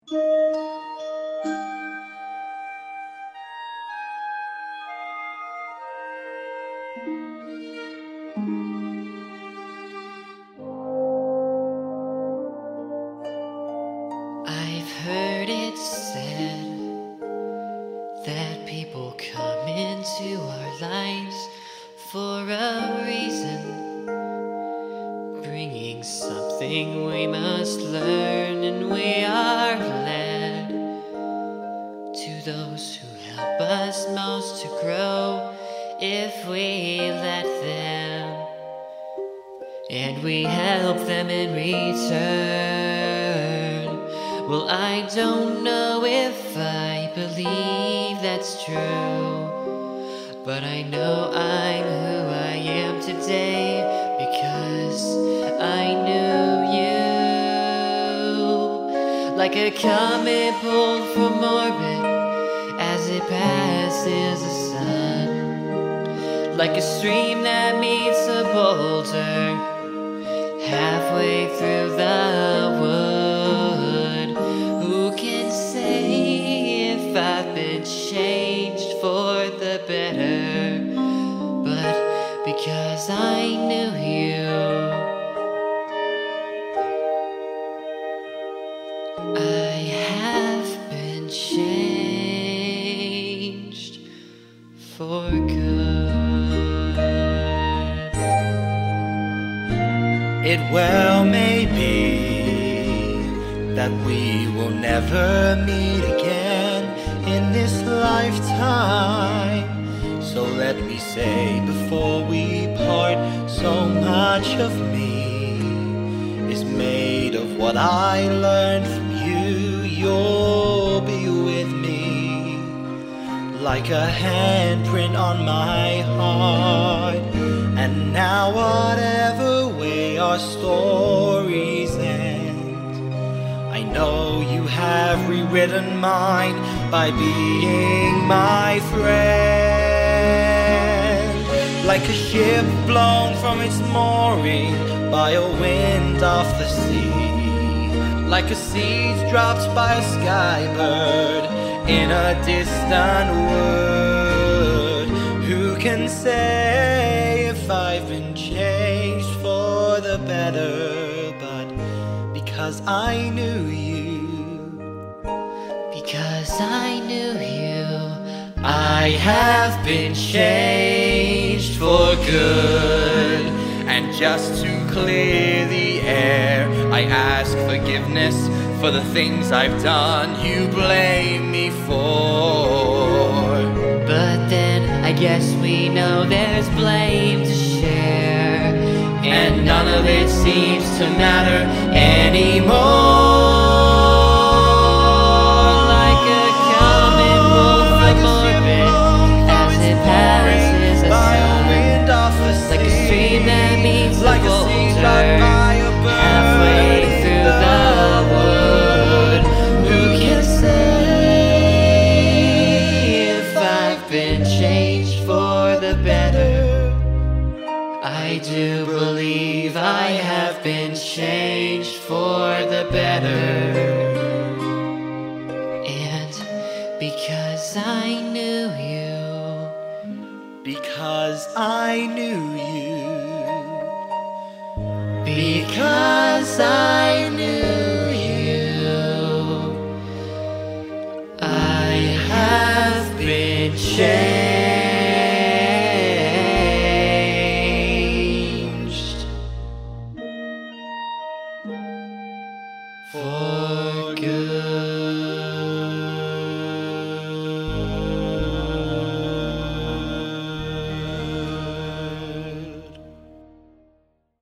I've heard it said that people come into our lives for a reason, bringing something we must learn, and we are led to those who help us most to grow if we let them, and we help them in return. Well, I don't know if I believe that's true, but I know I'm who I am today because I knew you. Like a comet pulled from orbit as it passes the sun, like a stream that meets a boulder halfway through the wood. Who can say if I've been changed for the better? But because I knew you, I have been changed for good. It well may be that we will never meet again in this lifetime. So let me say before we part, so much of me is made of what I learned from you. You'll be with me like a handprint on my heart. And now whatever way our stories end, I know you have rewritten mine by being my friend. Like a ship blown from its mooring by a wind off the sea, like a seed dropped by a skybird in a distant wood. Who can say if I've been changed for the better? But because I knew you, because I knew you, I have been changed for good. and just to clear the air, I ask forgiveness for the things I've done you blame me for. But then I guess we know there's blame to share, and none of it seems to matter anymore. Like a comet pulled from orbit as it passes the sun, like a stream that meets a boulder halfway through the wood. Who can say if I've been changed for the better? I do believe I have been changed for the better. And because I knew you, Because I knew you, because I knew you, I have been changed for good.